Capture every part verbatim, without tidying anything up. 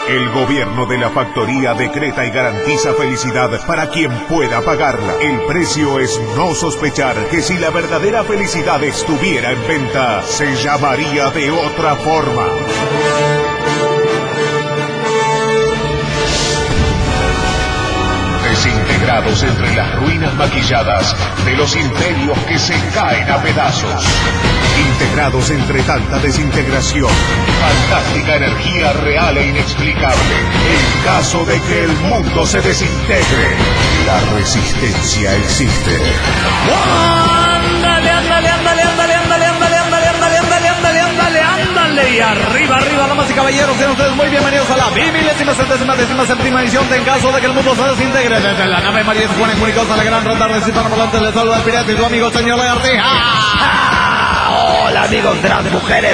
El gobierno de la factoría decreta y garantiza felicidad para quien pueda pagarla. El precio es no sospechar que si la verdadera felicidad estuviera en venta, se llamaría de otra forma. Desintegrados entre las ruinas maquilladas de los imperios que se caen a pedazos. Integrados entre tanta desintegración, fantástica energía real e inexplicable. En caso de que el mundo se desintegre, la resistencia existe. ¡Ándale, ándale, ándale, ándale, ándale, ándale, ándale, ándale, ándale, ándale, ándale, ándale! Y arriba, arriba, damas y caballeros, sean ustedes muy bienvenidos a la bimilésima, centésima, décima, séptima edición de En Caso de que el mundo se desintegre. Desde la nave María de Juan en Comunicados a la gran ronda de hispanoparlantes, les saluda el pirata y tu amigo señor Lagartija. Hola amigos de las mujeres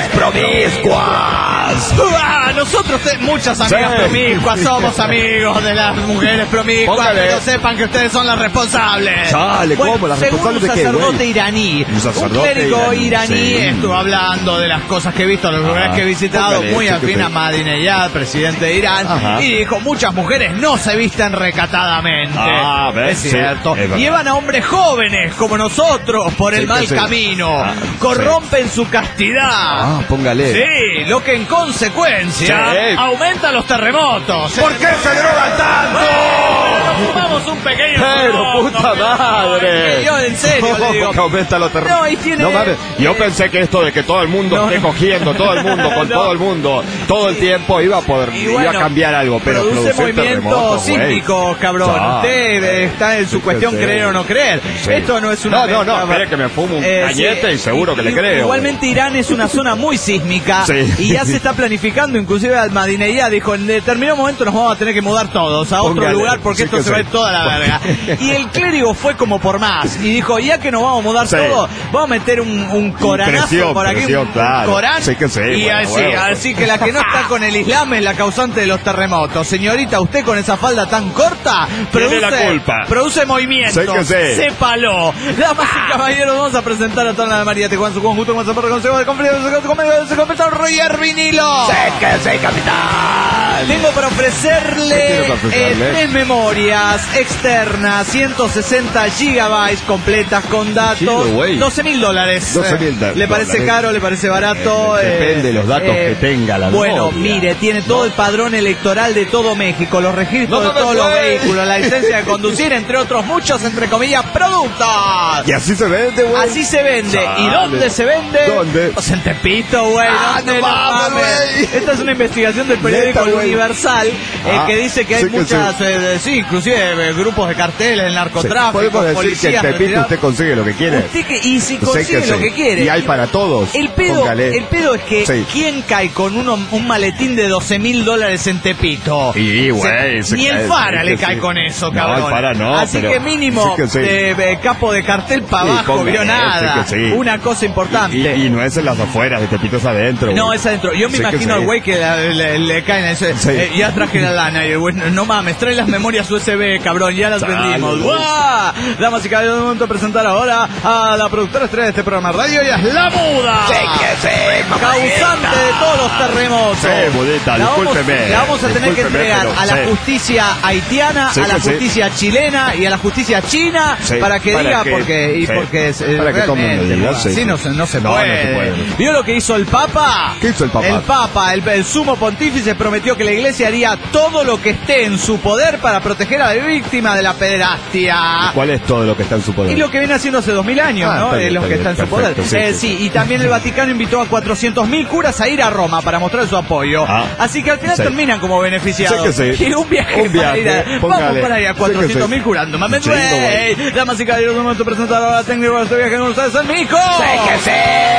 promiscuas. ¡Uah! Nosotros, te, muchas amigas sí. promiscuas, somos amigos de las mujeres promiscuas. Póngale. Pero sepan que ustedes son las responsables. Chale, ¿cómo? Bueno, ¿Las responsables de qué? Según un sacerdote iraní, un, sacerdote un clérigo iraní, iraní sí. estuvo hablando de las cosas que he visto, los lugares que he visitado, póngale, muy afín a Ahmadinejad, presidente de Irán. Ajá. Y dijo, muchas mujeres no se visten recatadamente. Ah, ¿ves? Es cierto. Sí, es llevan a hombres jóvenes como nosotros por el sí, mal sí. camino. Ah, corrompen sí. su castidad. Ah, póngale. Sí, lo que en consecuencia sí. aumenta los terremotos. ¿Por qué se drogan tanto? Bueno, fumamos un pequeño Pero terremoto, puta madre. Yo en serio le digo. Que aumenta los terremotos. No, y tiene... no mames. Yo eh... pensé que esto de que todo el mundo no, esté no. cogiendo, todo el mundo con no. todo el mundo, todo el tiempo iba a poder y bueno, iba a cambiar algo, pero produce movimientos sísmicos, cabrón. Ah, Usted eh, está en su sí, cuestión sí. creer o no creer. Sí. Esto no es una... No, no, no, espere que me fumo un eh, cañete sí. y seguro que le creo. Igualmente Irán es una zona muy sísmica sí. y ya se está planificando, inclusive Ahmadinejad dijo, en determinado momento nos vamos a tener que mudar todos a otro Póngale. lugar porque sí esto se va a ir toda la verga. Y el clérigo fue como por más y dijo, ya que nos vamos a mudar sí. todos, vamos a meter un, un coranazo presión, por aquí, presión, un, claro. un corán sí que sí, y bueno, así, bueno. así que la que no está con el Islam es la causante de los terremotos. Señorita, usted con esa falda tan corta produce, la culpa. produce movimientos. Sí que sí. Sépalo. Damas y caballeros, vamos a presentar a toda la María de Juan, su conjunto con su consejo de conflicto, se convierte en Roger Vinilo. Sé que sí, capitán. Tengo para ofrecerle, eh, tres memorias externas, ciento sesenta gigabytes completas con datos, doce mil dólares. doce mil dólares. ¿Le parece caro? ¿Le parece barato? Eh, depende de eh, los datos eh, que tenga la Bueno, memoria. mire, tiene todo el padrón electoral de todo México, los registros no, no de todos los vehículos, la licencia de conducir, entre otros muchos, entre comillas, productos. Y así se vende, güey. Así se vende. Sale. ¿Y dónde se vende? ¿Dónde? Pues en Tepito, güey. Ah, no mames, güey. Esta es una investigación del periódico Neta, Universal eh, ah, que dice que hay sí, muchas, que sí. Eh, sí, inclusive eh, grupos de carteles, el narcotráfico, sí. Podemos decir policías, que en Tepito usted consigue lo que quiere. Usted que, y si consigue que lo sí. que quiere. Y hay para todos. El pedo, Póngale. el pedo es que sí. ¿quién cae con uno, un maletín de doce mil dólares en Tepito? Y, güey. Ni el Fara le cae sí. con eso, cabrón. No, el Fara no. Así pero que mínimo sí que sí. de, de capo de cartel para sí, abajo, vio nada. Sí sí. Una cosa importante. Y, y, y no es en las afueras, de Tepito es adentro. No, güey. es adentro. Yo me sí imagino al güey que le, le, le caen a ese. Sí. Eh, ya traje la lana. Y el güey, no mames, trae las memorias U S B, cabrón. Ya las Chale, vendimos. ¡Guau! Damas y caballeros, de momento de presentar ahora a la productora estrella de este programa radio. Ella es La Muda. Sí, que sí, causante de todos los terremotos. Sí, Mudita, discúlpeme. La vamos a tener que entregar pero, a la sí. justicia haitiana, sí, a la justicia sí. chilena y a la justicia china sí. para que para diga que, porque y sí. porque para eh, que realmente diga, sí. así no, no, se, no, puede. no se puede. ¿Vio lo que hizo el Papa? ¿Qué hizo el Papa? El Papa, el, el sumo pontífice prometió que la Iglesia haría todo lo que esté en su poder para proteger a la víctima de la pederastia. ¿Cuál es todo lo que está en su poder? Y lo que viene haciendo hace dos mil años, ah, ¿no? Bien, es lo que bien, está en perfecto, su poder. Sí, eh, sí, y también el Vaticano invitó a cuatrocientos mil curas a ir a Roma para mostrar su apoyo. Ah, Así que al final sí. terminan como beneficiados. Sí que sí. Y un viaje, un viaje para ir a, vamos para ir a cuatrocientos mil sí curando. Mames, sí, güey. Damas y caballeros, un momento de presentar a la técnica de este viaje con ustedes, el Mico. ¡Sí que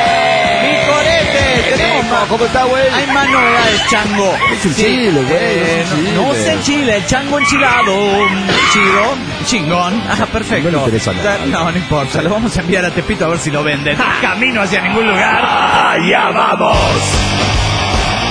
sí! ¡Mi corete! Tenemos más. ¿Cómo está, güey? Hay más novedades, chango. Es en Chile, güey. Eh, no, no sé en Chile, el chango enchilado. Chido, chingón. Ah, perfecto. No le interesa nada. No, no importa. Lo vamos a enviar a Tepito a ver si lo venden. Camino hacia ningún lugar. ¡Allá vamos!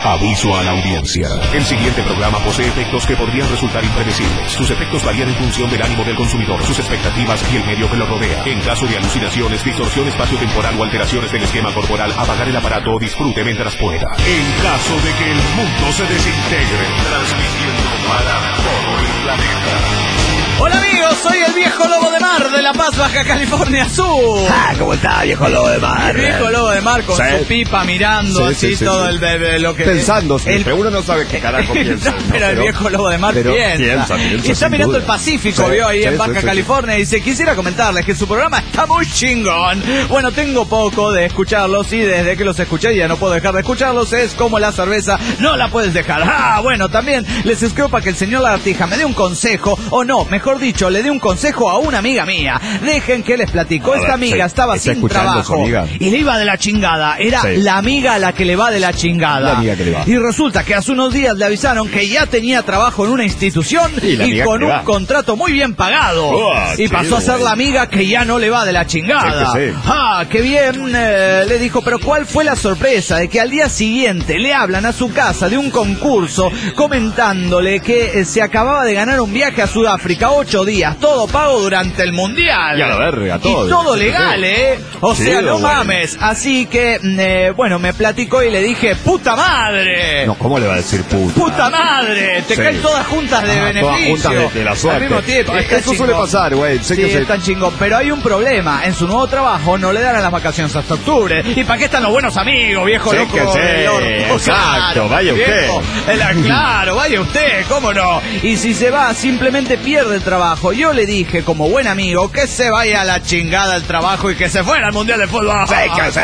Aviso a la audiencia. El siguiente programa posee efectos que podrían resultar impredecibles. Sus efectos varían en función del ánimo del consumidor, sus expectativas y el medio que lo rodea. En caso de alucinaciones, distorsión espacio-temporal o alteraciones del esquema corporal, apagar el aparato o disfrute mientras pueda. En caso de que el mundo se desintegre, transmitiendo para todo el planeta. Hola amigos, soy el viejo lobo de mar de La Paz, Baja California Sur. Ah, ¿cómo está, viejo lobo de mar? El viejo lobo de mar con sí. su pipa mirando sí, así sí, sí, todo sí. el bebé, lo que pensando siempre, el, uno no sabe qué carajo piensa. no, ¿no? pero el viejo lobo de mar pero piensa. piensa, piensa y está mirando duda. el Pacífico, Sí, vio ahí sí, en sí, Baja sí, California y dice, quisiera comentarles que su programa está muy chingón. Bueno, tengo poco de escucharlos y desde que los escuché ya no puedo dejar de escucharlos. Es como la cerveza, no la puedes dejar. Ah, bueno, también les escribo para que el señor Lagartija me dé un consejo, o no, mejor dicho, le dé un consejo a una amiga mía. Dejen que les platico. Esta amiga estaba sin trabajo y le iba de la chingada. Era sí. la amiga a la que le va de la chingada. La amiga que le va. Y resulta que hace unos días le avisaron que ya tenía trabajo en una institución y, y con un va. contrato muy bien pagado. Oh, y pasó chido, a ser güey. la amiga que ya no le va de la chingada. Sí que sí. Ah, qué bien. Eh, le dijo, pero ¿cuál fue la sorpresa? De que al día siguiente le hablan a su casa de un concurso comentándole que eh, se acababa de ganar un viaje a Sudáfrica, ocho días, todo pago durante el mundial. Y a la verga, todo. Y todo legal, ¿eh? O sí, sea, no bueno. mames. Así que, eh, bueno, me platicó y le dije, ¡puta madre! No, ¿cómo le va a decir puta? ¡Puta madre! Te sí. caen todas juntas de ah, beneficio. Todas juntas de, de la suerte. Al mismo tiempo. Es que eso suele pasar, güey. Sí, que es tan chingón. Pero hay un problema. En su nuevo trabajo no le dan las vacaciones hasta octubre. ¿Y para qué están los buenos amigos, viejo sí, loco? Que sí. Exacto, claro, vaya viejo. usted. El, claro, vaya usted, ¿cómo no? Y si se va, simplemente pierde el trabajo. Yo le dije, como buen amigo, que se vaya a la chingada el trabajo y que se fuera al Mundial de Fútbol. Sí, que sí.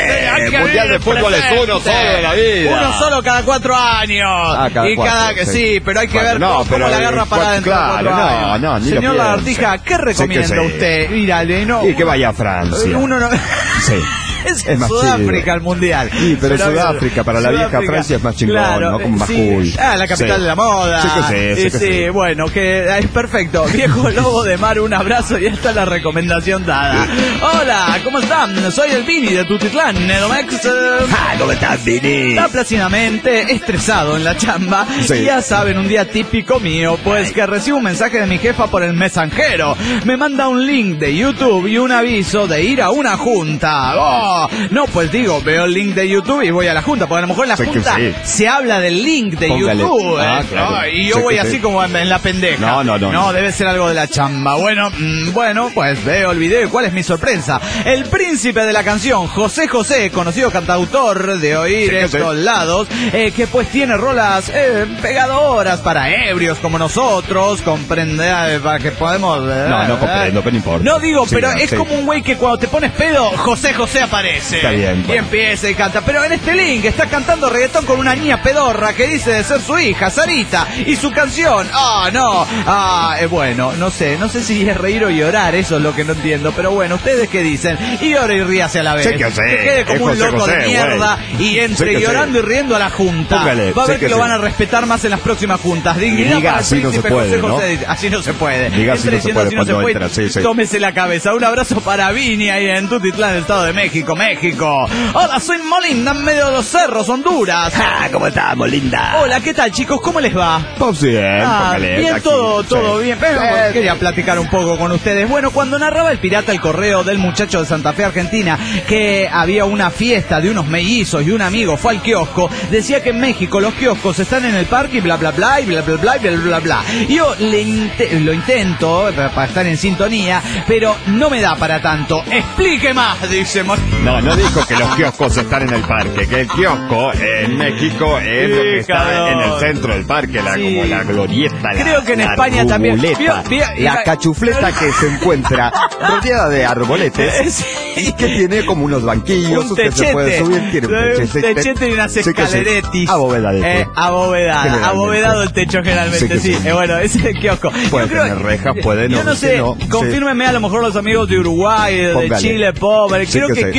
sí el Mundial de Fútbol presente. Es uno solo de la vida. Uno solo cada cuatro años. Ah, cada y cuatro, cada que sí. sí, pero hay que bueno, ver no, cómo, pero cómo la agarra para dentro claro, de cuatro no, años. no, ni Señor lo Lagartija, ¿qué recomienda sí. usted? Mírale, no. Y que vaya a Francia. Uno no. Sí. Es en es Sudáfrica chido. El mundial. Sí, pero, pero Sudáfrica, para la Sudáfrica, vieja Francia es más chingón, claro, ¿no? Como más sí. cool. Ah, la capital sí. de la moda. Sí, que sí, sí, que sí, sí. Bueno, que es perfecto. Viejo lobo de mar, un abrazo y esta es la recomendación dada. Hola, ¿cómo están? Soy el Vini de Tutitlán, Nedomex. Ah, ¿cómo estás, Vini? Está plácidamente estresado en la chamba. Sí. Y ya saben, un día típico mío, pues Ay. que recibo un mensaje de mi jefa por el mensajero. Me manda un link de YouTube y un aviso de ir a una junta. Oh, no, pues digo, veo el link de YouTube y voy a la junta, porque a lo mejor en la sé junta sí. se habla del link de Póngale. YouTube. Ah, eh, claro. ¿no? Y yo sé voy así sí. como en la pendeja. No, no, no. No, no. debe ser algo de la chamba. Bueno, mmm, bueno, pues veo el video y ¿cuál es mi sorpresa? El príncipe de la canción, José José, conocido cantautor de oír sí, estos sí. lados, eh, que pues tiene rolas eh, pegadoras para ebrios como nosotros, comprende, eh, para que podemos... Eh, no, no comprendo, pero no importa. No digo, sí, pero no, es sí. como un güey que cuando te pones pedo, José José aparece. Está bien. Y empieza y canta. Pero en este link está cantando reggaetón con una niña pedorra que dice de ser su hija, Sarita. Y su canción, ah, oh, no. Ah, eh, bueno, no sé. No sé si es reír o llorar, eso es lo que no entiendo. Pero bueno, ¿ustedes qué dicen? Y llora y ríase a la vez. Sí que sé. Que quede como un loco José, de mierda. Güey. Y entre sí llorando sé. y riendo a la junta. Póngale, va a ver que, que lo sé. van a respetar más en las próximas juntas. Dignidad diga, para el así príncipe no se puede, José José. ¿no? Así no se puede. Diga, así no se puede, no se puede. Entra, sí, sí. Tómese la cabeza. Un abrazo para Vini ahí en Tutitlán, Estado de México, México. Hola, soy Molinda, en medio de los cerros, Honduras. Ah, ¿cómo está, Molinda? Hola, ¿qué tal, chicos? ¿Cómo les va? Pues bien, ah, póngale, bien, aquí, todo, todo sí. bien. Pero sí. quería platicar un poco con ustedes. Bueno, cuando narraba el pirata el correo del muchacho de Santa Fe, Argentina, que había una fiesta de unos mellizos y un amigo fue al kiosco, decía que en México los kioscos están en el parque y bla, bla, bla, y bla, bla, bla, y bla, bla, bla. Yo le inte- lo intento para estar en sintonía, pero no me da para tanto. Explique más, dice Mon- No, no dijo que los kioscos están en el parque, que el kiosco en México es sí, lo que está cabrón. en el centro del parque, la, sí. como la glorieta, la, Creo que en la España también. Vio, vio, la cachufleta que se encuentra rodeada de arboletes sí. y que tiene como unos banquillos, un techete, usted se puede subir, tiene un techete, un techete y unas escaleretis. Sí, sí. Abovedado. Eh, abovedada, abovedado el techo generalmente, sí. sí. sí. Eh, bueno, ese es el kiosco. Puede yo tener creo, rejas, puede no. Yo no sé, no, confírmeme sí. a lo mejor los amigos de Uruguay, de Póngale. Chile, pobre. Sí creo que, que kiosco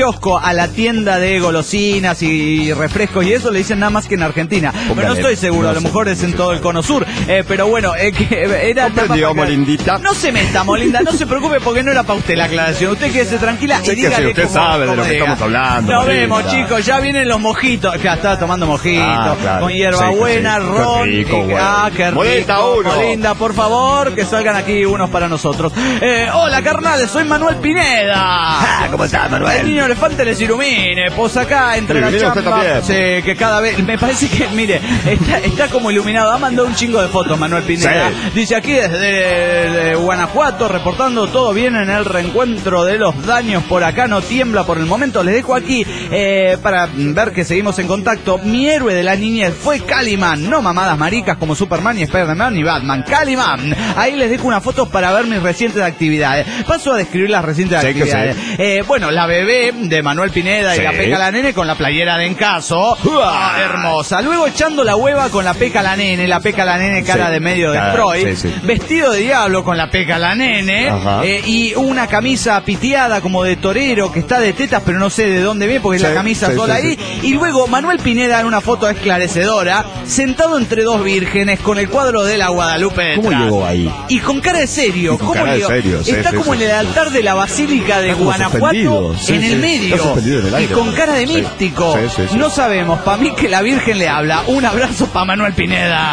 kiosco, a la tienda de golosinas y refrescos y eso le dicen nada más que en Argentina. Póngale, pero no estoy seguro, no a lo mejor sé, es en todo el cono sur. Eh, pero bueno, eh, que era... Comprendió, Molindita. No se meta, Molinda, no se preocupe porque no era para usted la aclaración. Usted quédese tranquila sí, y dígale usted como, sabe como de lo que diga. estamos hablando. Nos Molinda. vemos, chicos, ya vienen los mojitos. Ya estaba tomando mojitos, ah, claro. con hierbabuena, sí, sí. ron. Qué rico, y, ah, qué rico. Molesta uno. Molinda, por favor, que salgan aquí unos para nosotros. Eh, hola, carnales, soy Manuel Pineda. Ah, ¿cómo estás, Manuel? El niño elefante les ilumine. Pues acá, entre sí, la chamba, sí, que cada vez... Me parece que, mire, está, está como iluminado. Ha mandado un chingo de fotos, Manuel Pineda. Sí. Dice aquí desde de Guanajuato, reportando todo bien en el reencuentro de los daños por acá. No tiembla por el momento. Les dejo aquí, eh, para ver que seguimos en contacto. Mi héroe de la niñez fue Caliman. No mamadas maricas como Superman y Spider-Man y Batman. Caliman. Ahí les dejo una foto para ver mis recientes actividades. Paso a describir las recientes sí, actividades. Sí. Eh, bueno, la bebé de Manuel Pineda sí. y la Peca la Nene con la playera de Encaso. ¡Uah! Hermosa. Luego echando la hueva con la Peca la Nene. La Peca la Nene cara sí. de medio de Freud. Sí, sí. Vestido de diablo con la Peca la Nene. Eh, y una camisa piteada como de torero que está de tetas, pero no sé de dónde viene porque sí, es la camisa sí, sola sí, ahí. Sí. Y luego Manuel Pineda en una foto esclarecedora, sentado entre dos vírgenes con el cuadro de la Guadalupe detrás. ¿Cómo llegó ahí? Y con cara de serio. Con ¿Cómo cara de serio, sí, está sí, como sí, en el altar de la Basílica de Guanajuato, sí, en el sí. medio. En el aire, y con cara de sí. místico. Sí, sí, sí. No sabemos, para mí que la Virgen le habla. Un abrazo para Manuel Pineda.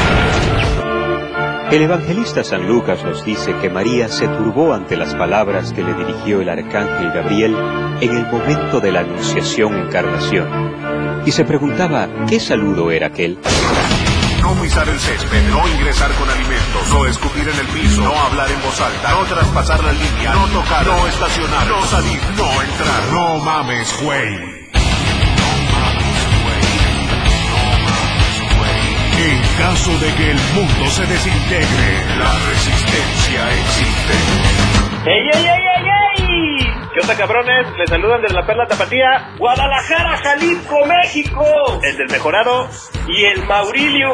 El evangelista San Lucas nos dice que María se turbó ante las palabras que le dirigió el arcángel Gabriel en el momento de la anunciación encarnación, y se preguntaba qué saludo era aquel. No pisar el césped, no ingresar con alimentos, no escupir en el piso, no hablar en voz alta, no traspasar la línea, no tocar, no estacionar, no salir, no entrar, no mames, güey. En caso de que el mundo se desintegre, la resistencia existe. ¡Ey, ey, ey, ey, ey! ¿Qué onda, cabrones? Les saludan desde la Perla Tapatía, Guadalajara, Jalisco, México. El Desmejorado y el Maurilio.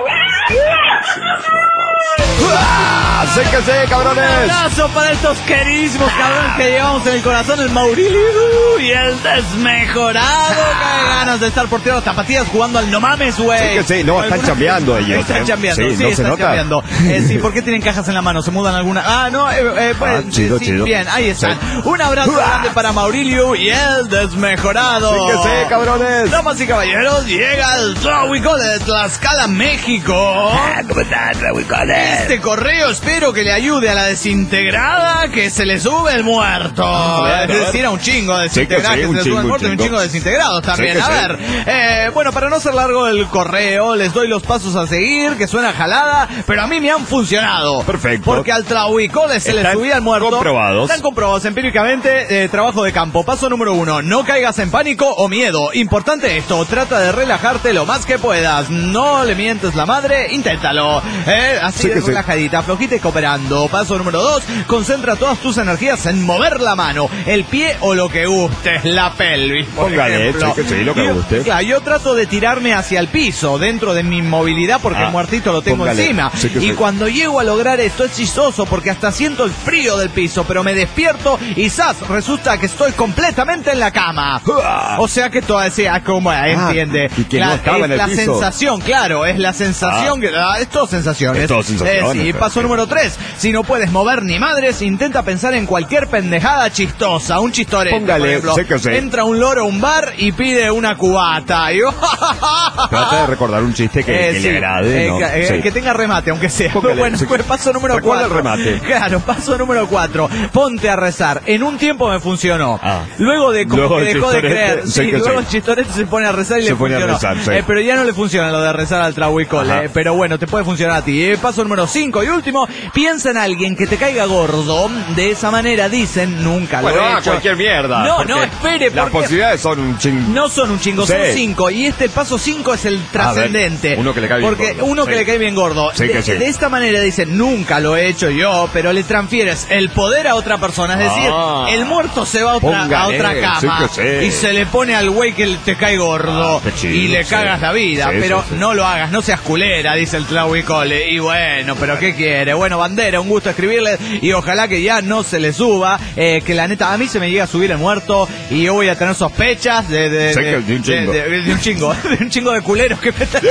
¡Ah! ¡Séquese, cabrones! Un abrazo para estos queridísimos cabrones que llevamos en el corazón, el Maurilio y el Desmejorado. ¡Qué ganas de estar por tierras tapatías jugando al no mames, güey! Sí, que sí, no, están chambeando ellos. Están ¿eh? chambeando, sí, sí sí no están se nota. chambeando. Eh, sí, ¿por qué tienen cajas en la mano? ¿Se mudan alguna? Ah, no, eh, eh, pues, ah, chido, sí, chido. Bien, ahí están. Sí. Un abrazo ¡Uah! grande para Maurilio y el Desmejorado. Sí, que sí, cabrones. Damas y caballeros, llega el Tlahuicole de Tlaxcala, México. Ah, ¿cómo estás, Tlahuicole? Este correo espero que le ayude a la desintegrada que se le sube el muerto. Ah, es decir, a un chingo de desintegrada sí, que sí, que, un se le chingo, sube el muerto y un chingo. chingo de desintegrados también. Sí, a sí. ver, eh, bueno, para no ser largo el correo, les doy los pasos a seguir, que suena jalada, pero a mí me han funcionado. Perfecto. Porque al Tlahuicole se le Están subía el muerto. comprobados. Están comprobados empíricamente. Eh, trabajo de campo. Paso número uno, no caigas en pánico o miedo. Importante esto, trata de relajarte lo más que puedas. No le mientes la madre, inténtalo. Eh, así Sí de que sí. relajadita, flojita y cooperando. Paso número dos, concentra todas tus energías en mover la mano, el pie o lo que guste, la pelvis, por Póngale, ejemplo. sí que sí, lo que yo, guste. Claro, yo trato de tirarme hacia el piso, dentro de mi movilidad, porque Ah, el muertito lo tengo póngale, encima. sí que y sí. cuando llego a lograr esto es chistoso, porque hasta siento el frío del piso, pero me despierto y ¡zas! Resulta que estoy completamente en la cama. ¡Uah! O sea que todo decía, como entiende. y que la, no estaba es en el la piso. sensación, claro, es la sensación Ah. que ah, es todo sensaciones. Es todo sensaciones, Eh, sí, pero- paso número tres, si no puedes mover ni madres, intenta pensar en cualquier pendejada chistosa, un chistorete, Póngale, por ejemplo. sé que sí. Entra un loro a un bar y pide una cubata. Y Trata de recordar un chiste que, Eh, que sí, le agrade, eh, ¿no? que, eh, Sí. que tenga remate, aunque sea. Póngale, Bueno, sí. pues paso número Recuerda cuatro. el remate. Claro, paso número cuatro. Ponte a rezar. En un tiempo me funcionó. Ah. Luego de como Luego que el dejó de chistorete, creer. sí Sí, que luego sí. el chistorete se pone a rezar y Se le pone a funcionó. rezar, sí. Eh, pero ya no le funciona lo de rezar al Tlahuicole. Ajá. Eh, pero bueno, te puede funcionar a ti. Eh, paso número cinco y último. Piensa en alguien que te caiga gordo. De esa manera dicen, nunca Bueno, lo he ah, hecho. cualquier mierda. No, porque no, espere. Las porque- posibilidades son un ching... no son un chingo, Sí. son cinco. Y este paso cinco es el trascendente. uno que le cae bien Porque gordo. uno que Sí. le cae bien gordo. Sí, de, que sí. de esta manera dicen, nunca lo he hecho yo, pero le transfieres el poder a otra persona. Es decir, Ah. el muerto se va a otra, Póngale, a otra cama sí que sí. y se le pone al güey que te cae gordo Ah, qué chido, y le sí. cagas la vida. Sí, pero pero no lo hagas, no seas culera, dice el Tlahuicole. Y bueno, pero ¿qué quiere? Bueno, Bandera, un gusto escribirle y ojalá que ya no se le suba, eh, que la neta, a mí se me llega a subir el muerto y yo voy a tener sospechas de, de, de, de, de, un, chingo. De, de, de un chingo, de un chingo de culeros que me están...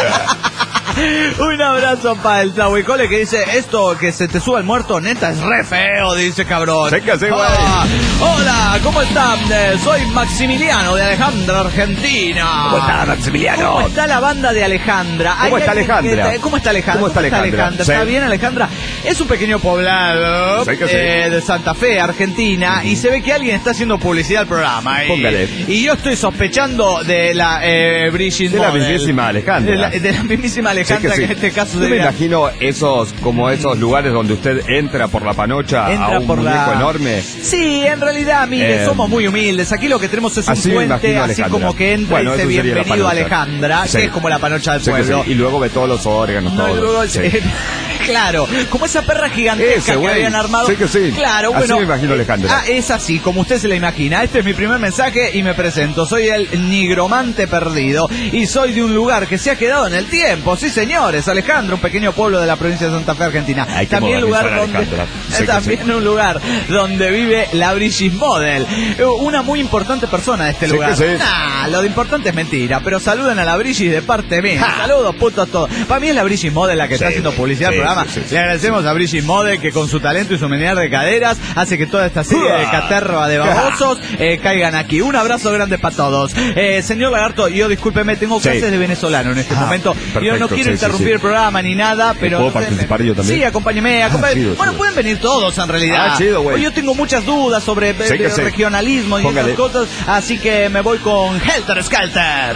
Un abrazo para el Tlahuicole que dice, esto que se te suba el muerto, neta, es re feo, dice cabrón. Sí que sí, güey. Ah, hola, ¿cómo están? Eh, soy Maximiliano de Alejandra, Argentina. ¿Cómo está, Maximiliano? ¿Cómo está la banda de Alejandra? ¿Cómo está Alejandra? Que, ¿Cómo está Alejandra? ¿Cómo está Alejandra? Alejandra? ¿Está Sí. bien, Alejandra? Es un pequeño poblado Sí que sí. eh, de Santa Fe, Argentina, y se ve que alguien está haciendo publicidad al programa. Y, Póngale. y yo estoy sospechando de la eh, Brigitte De la Model. mismísima Alejandra. De la, de la mismísima Alejandra, Sí que sí. que en este caso Yo me sería... imagino esos, como esos lugares donde usted entra por la panocha Entra a un por muñeco la... enorme. Sí, en realidad, mire, Eh, somos muy humildes. Aquí lo que tenemos es un así me puente, imagino a así Alejandra. como que entra Bueno, y dice eso sería la bienvenido panocha. Alejandra, Sí. que es como la panocha del Sí que pueblo. sí. Y luego ve todos los órganos, No, y todo. luego, Sí. claro, como esa perra gigantesca Ese, que güey. habían armado. Sí que sí. Claro, Así bueno. me imagino a Alejandra. Ah, es así, como usted se la imagina. Este es mi primer mensaje y me presento. Soy el nigromante perdido y soy de un lugar que se ha quedado en el tiempo. Sí, señores, Alejandra, un pequeño pueblo de la provincia de Santa Fe, Argentina. Hay que También lugar modernizar a donde Alejandra. Sí que también sí. un lugar donde vive la Brigitte Model, una muy importante persona de este Sí lugar. que sí. Nah, lo de importante es mentira, pero saluden a la Brigitte de parte mía. Saludos, putos todos. Para mí es la Brigitte Model la que Sí, está haciendo publicidad sí, al programa. sí, sí, sí. Le agradecemos a Brigitte Model que con su talento y su menear de caderas hace que toda esta serie de caterva de babosos eh, caigan aquí. Un abrazo grande para todos. Eh, señor Lagarto, yo discúlpeme, tengo Sí. clases de venezolano en este Ah, momento. Yo perfecto, no quiero sí, interrumpir sí, sí. el programa ni nada, pero... ¿Puedo participar yo también? Sí, acompáñeme, acompáñeme. Ah, chido, bueno, chido. pueden venir todos en realidad. Ah, chido, güey. Hoy yo tengo muchas dudas sobre Sí eh, que sí. regionalismo y Póngale. esas cosas, así que me voy con Helter Skelter.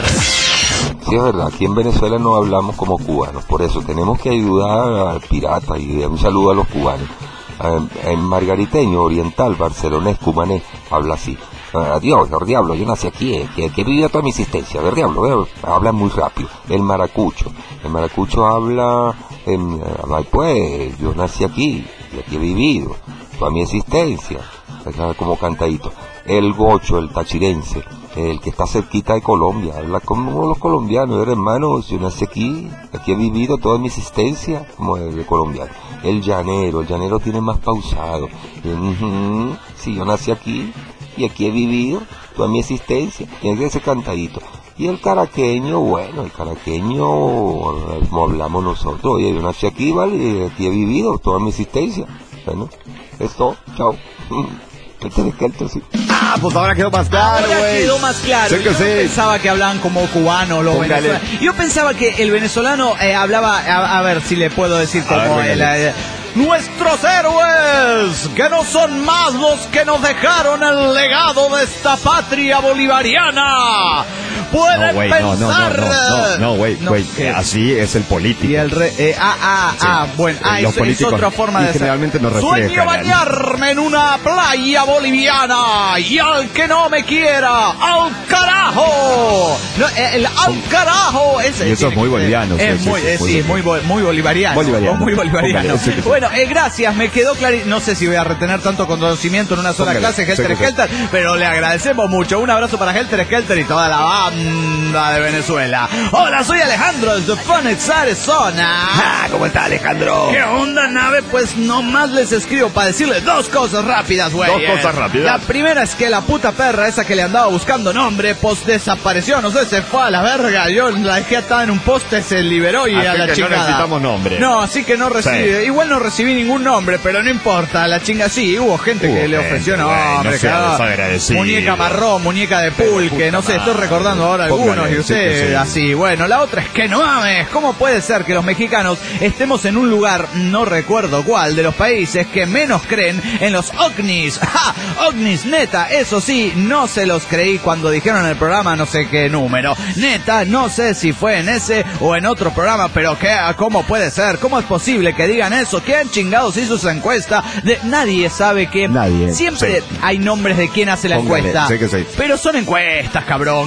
Sí, es verdad, aquí en Venezuela no hablamos como cubanos, por eso tenemos que ayudar al pirata y un saludo a los cubanos. En, en margariteño, oriental, barcelonés, cumanés, habla así. Adiós, el diablo, yo nací aquí, eh, que, que vivido toda mi existencia, el diablo, eh, habla muy rápido. El maracucho, el maracucho habla, en, eh, pues, yo nací aquí, y aquí he vivido toda mi existencia, como cantadito. El gocho, el tachirense, el que está cerquita de Colombia, habla como los colombianos, hermanos, yo nací aquí, aquí he vivido toda mi existencia, como el, el colombiano. El llanero, el llanero tiene más pausado, uh-huh, sí, yo nací aquí, y aquí he vivido toda mi existencia, tiene ese cantadito. Y el caraqueño, bueno, el caraqueño, como hablamos nosotros, oye, yo nací aquí, vale, y aquí he vivido toda mi existencia. Bueno, es todo, chao. Este es Kelter, sí. Ah, pues ahora quedó más claro, Ahora güey. quedó más claro. Sí que Yo sí. pensaba que hablaban como cubanos los Póngale. venezolanos. Yo pensaba que el venezolano eh, hablaba, a, a ver si le puedo decir A ver, como póngale. el... eh, Nuestros héroes, que no son más los que nos dejaron el legado de esta patria bolivariana. Pueden No, güey, no, no, no, pensar... no, no, no, güey, No, güey, ¿qué? así es el político. Y el re, eh, ah, ah, Sí. ah, bueno, ah, Los es, es políticos, otra forma y de ser. generalmente no Sueño reflejan, bañarme en una playa boliviana y al que no me quiera, ¡al carajo! No, eh, el al carajo es, Y eso es muy boliviano, Es sí, sí, muy, sí, eh, muy sí, es muy, bo- muy bolivariano. Bolivariano. o Muy bolivariano. Póngale, sí, sí. Bueno, eh, gracias, me quedó claro. No sé si voy a retener tanto conocimiento en una sola Póngale, clase, Helter sí, sí. Skelter, pero le agradecemos mucho. Un abrazo para Helter Skelter y toda la banda de Venezuela. Hola, soy Alejandro desde Phoenix, Arizona. Ah, ¿cómo está, Alejandro? ¿Qué onda, nave? Pues nomás les escribo para decirles dos cosas rápidas, güey. Dos cosas rápidas. La primera es que la puta perra esa que le andaba buscando nombre, pues desapareció, no sé, se fue a la verga. Yo la dejé atada en un poste, se liberó y Así a la que no chingada. necesitamos nombre. No, así que no recibí, Sí. igual no recibí ningún nombre, pero no importa, la chinga sí, hubo gente Hubo que le gente, ofreció güey, no nombre, sea cagada. desagradecido. Muñeca marrón, muñeca de pulque, no sé, estoy recordando ahora Póngale, algunos y sí usted que sí. así. Bueno, la otra es que no mames, ¿cómo puede ser que los mexicanos estemos en un lugar, no recuerdo cuál, de los países que menos creen en los ovnis? ¡Ja! Ovnis, neta, eso sí, no se los creí cuando dijeron en el programa no sé qué número. Neta, no sé si fue en ese o en otro programa, pero ¿qué? ¿Cómo puede ser? ¿Cómo es posible que digan eso? ¿Quién chingados hizo esa encuesta? De, nadie sabe que... Nadie, Siempre sí. hay nombres de quién hace la Póngale, encuesta. sí que sí. Pero son encuestas, cabrón, ¿qué quiere?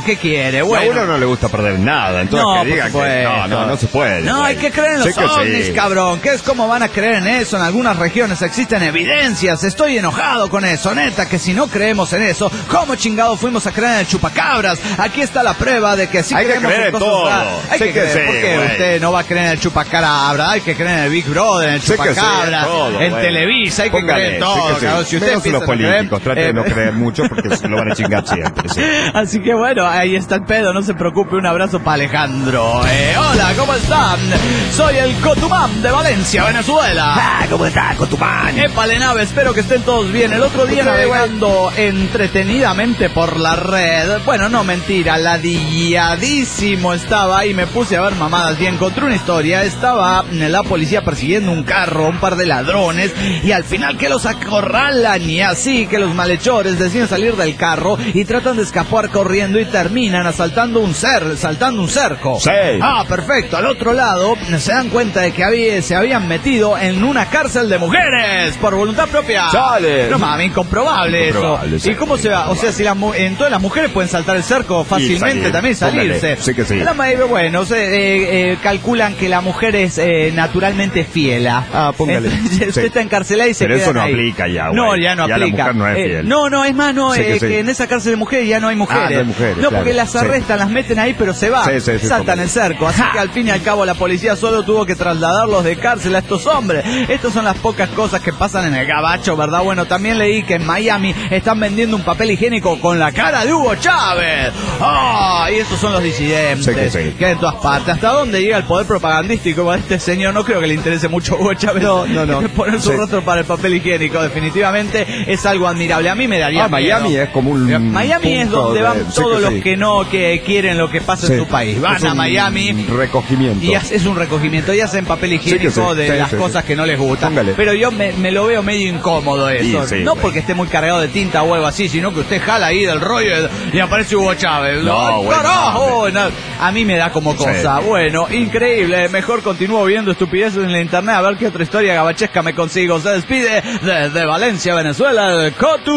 quiere. Bueno. A uno no le gusta perder nada, entonces No, que diga por que no, no, no se puede. No, güey. hay que creer en los Sí que ovnis, sí. cabrón. ¿Qué es cómo van a creer en eso? En algunas regiones existen evidencias. Estoy enojado con eso, neta, que si no creemos en eso, ¿cómo chingado fuimos a creer en el chupacabras? Aquí está la prueba de que sí Hay que creemos creer en cosas todo. raras. Hay Sí que que creer. sí, ¿Por qué güey. usted no va a creer en el chupacabra? Hay que creer en el Big Brother, en el Sí que sí, chupacabra, todo, en güey. Televisa. Hay que Póngale, creer en sí todo, que sí. cabrón. Si usted Menos los empieza a creer, políticos, trate de eh, no creer mucho porque se lo van a chingar siempre. Sí. Así que bueno, ahí está el pedo, no se preocupe, un abrazo para Alejandro. Eh, hola, ¿cómo están? Soy el Cotumán de Valencia, Venezuela. Ah, ¿cómo está, Cotumán? Épale nave, espero que estén todos bien. El otro día Sí, navegando entretenidamente por la red, bueno, no mentira, ladilladísimo estaba y me puse a ver mamadas y encontré una historia. Estaba la policía persiguiendo un carro, un par de ladrones, y al final que los acorralan y así que los malhechores deciden salir del carro y tratan de escapar corriendo y terminan asaltando un cer, saltando un cerco. Sí. Ah, perfecto. Al otro lado se dan cuenta de que había, se habían metido en una cárcel de mujeres por voluntad propia. Sale. No mames, incomprobable, Incomprobable, eso. sí, ¿Y cómo se va? O sea, si las mu- entonces las mujeres pueden saltar el cerco fácilmente, salir, también salirse. póngale. Sí que sí. La ma- bueno, se, eh, eh, calculan que la mujer es eh, naturalmente fiela. Ah, póngale. Entonces, usted Sí. está encarcelada y se Pero queda eso no ahí. aplica ya, güey. No, ya no Ya la aplica. mujer no es Eh, fiel. no, no, es más, no, Sí que eh, sí. que en esa cárcel de mujeres ya no hay mujeres. Ah, no hay mujeres, No, porque claro. las Sí. arrestan, las meten ahí, pero se van. Sí, sí, sí, Saltan póngale. el cerco. Así que al fin y al cabo la policía solo tuvo que trasladarlos de cárcel a estos hombres. Estas son las pocas cosas que pasan en el gabacho, ¿verdad? Bueno, también leí que en Miami están vendiendo un papel higiénico con la cara de Hugo Chávez. ¡Ah! Y estos son los disidentes. Sí que sí. Que hay en todas partes. ¿Hasta dónde llega el poder propagandístico de este señor? No creo que le interese mucho a Hugo Chávez. No, no, no. Poner su Sí. rostro para el papel higiénico. Definitivamente es algo admirable. A mí me daría Ah, Miami miedo. es como un Miami es punto donde de- van sí todos que los sí. que no que quieren lo que pasa en Sí. su país. Van Es a un Miami recogimiento. y hace- es un recogimiento y hacen papel higiénico Sí que sí, de sí, las sí, cosas sí. que no les gustan. Póngale. Pero yo me, me lo veo medio incómodo eso. Sí, sí, no güey. porque esté muy cargado de tinta o algo así, sino que usted jala ahí del rollo y aparece Hugo Chávez. No, ¡Ay, güey, carajo! No, a mí me da como cosa. Sí. Bueno, increíble. Mejor continúo viendo estupideces en la internet a ver qué otra historia gabachesca me consigo. Se despide desde Valencia, Venezuela, el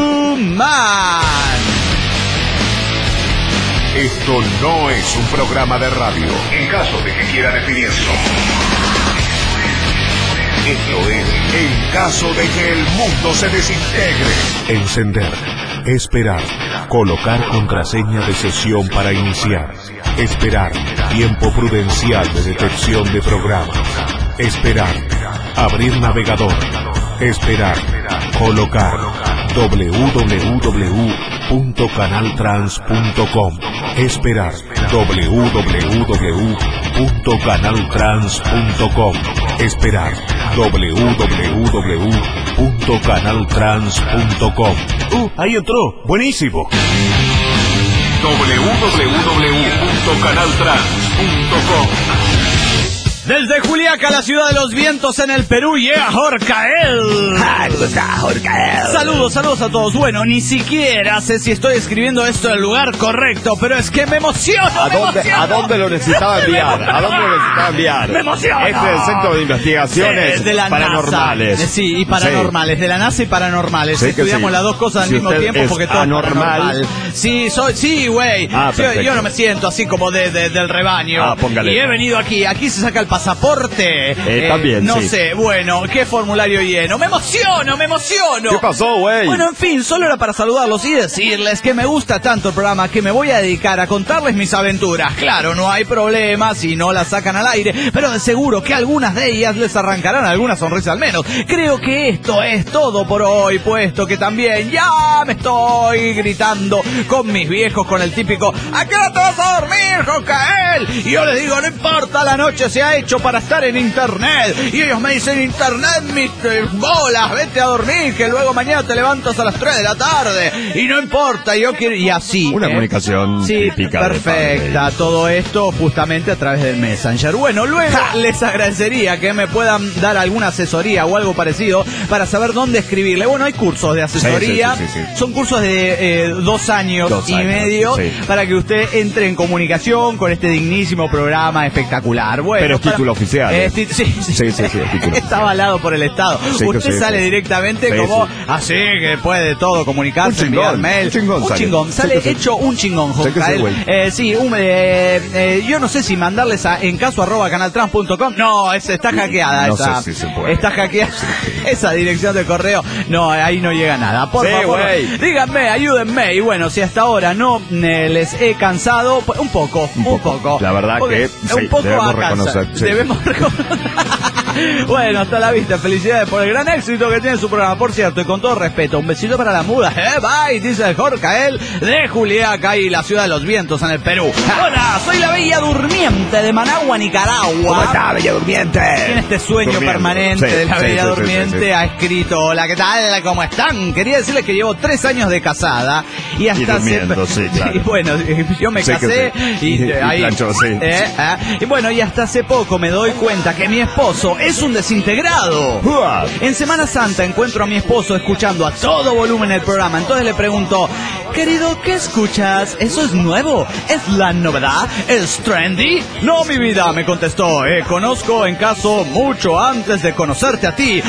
Cotumán. Esto no es un programa de radio. En caso de que quiera definirlo. Esto es en caso de que el mundo se desintegre. Encender, esperar, colocar contraseña de sesión para iniciar, esperar, tiempo prudencial de detección de programa, esperar, abrir navegador, esperar, colocar, doble u doble u doble u punto canaltrans punto com, esperar, doble u doble u doble u punto canaltrans punto com, esperar, doble u doble u doble u punto canaltrans punto com. Uh, ahí entró, buenísimo. doble u doble u doble u punto canaltrans punto com. Desde Juliaca, la ciudad de los vientos en el Perú, llega Jorcael. ¿Cómo está, Jorge? Saludos, saludos a todos. Bueno, ni siquiera sé si estoy escribiendo esto en el lugar correcto, pero es que me emociono, ¿A me dónde, emociono. ¿A dónde lo necesitaba enviar? ¿A dónde lo necesitaba enviar? ¡Me emociono! Este es el Centro de Investigaciones Sí, de la Paranormales. NASA. Sí, y paranormales, de la NASA y paranormales. Sí que Estudiamos sí. las dos cosas al Si mismo usted tiempo es porque todo anormal. es paranormal. Sí, soy, sí, güey. Ah, Sí, perfecto. yo no me siento así como de, de- del rebaño. Ah, póngale. Y he venido aquí, aquí se saca el pasaporte. Eh, también, No sí. sé, bueno, qué formulario lleno. Me emociono, me emociono. ¿Qué pasó, güey? Bueno, en fin, solo era para saludarlos y decirles que me gusta tanto el programa que me voy a dedicar a contarles mis aventuras. Claro, no hay problema si no las sacan al aire, pero de seguro que algunas de ellas les arrancarán alguna sonrisa al menos. Creo que esto es todo por hoy, puesto que también ya me estoy gritando con mis viejos con el típico ¿a qué hora te vas a dormir, Jocael? Y yo les digo, no importa, la noche se ha hecho para estar en internet. Y ellos me dicen, internet, mis eh, bolas, vete a dormir, que luego mañana te levantas a las tres de la tarde. Y no importa, yo quiero... Y así. Una ¿eh? comunicación Sí, típica de perfecta. padre. Todo esto justamente a través del Messenger. Bueno, luego les agradecería que me puedan dar alguna asesoría o algo parecido para saber dónde escribirle. Bueno, hay cursos de asesoría. Sí, sí, sí, sí, sí. Son cursos de eh, dos años Dos y años, medio sí. para que usted entre en comunicación con este dignísimo programa espectacular. Bueno, Pero para título oficial. Eh, ti- sí, sí, Sí, sí, sí, el título. Está avalado por el Estado. Sí, que Usted sí, sale sí. directamente Sí, como sí. así que puede todo comunicarse, Un chingón, enviar mail. un chingón Un sale. chingón. Sale Sí, que sí. hecho un chingón, Sí, que sí, Jocael. güey. Eh, sí, un, eh, eh, yo no sé si mandarles a en caso arroba canaltrans punto com. No, es, está hackeada No esa. sé si se puede. Está hackeada esa dirección de correo. No, ahí no llega nada. Por Sí, favor, güey. díganme, ayúdenme. Y bueno, si hasta ahora no eh, les he cansado, pues, un poco, un, Un poco. poco. La verdad Porque que un sí, poco debemos a casa. reconocer, sí. Debemos reconocer. Bueno, hasta la vista. Felicidades por el gran éxito que tiene su programa. Por cierto, y con todo respeto, un besito para la muda. Eh, bye, dice el Jorcael de Juliaca y la ciudad de los vientos en el Perú. Hola, soy la Bella Durmiente de Managua, Nicaragua. ¿Cómo está, Bella Durmiente? Tiene este sueño Durmiendo. permanente Sí, de la sí, Bella sí, sí, Durmiente. sí, sí. Ha escrito, hola, ¿qué tal? ¿Cómo están? Quería decirles que llevo tres años de casada y hasta durmiendo, sí, claro. Y bueno, yo me Sí que casé sí. y, Y- y ahí planchó, sí. eh, eh, y bueno, y hasta hace poco me doy cuenta que mi esposo es un desintegrado. Uah. En Semana Santa encuentro a mi esposo escuchando a todo volumen el programa. Entonces le pregunto, querido, ¿qué escuchas? ¿Eso es nuevo? ¿Es la novedad? ¿Es trendy? No, mi vida, me contestó. Eh, conozco en caso mucho antes de conocerte a ti.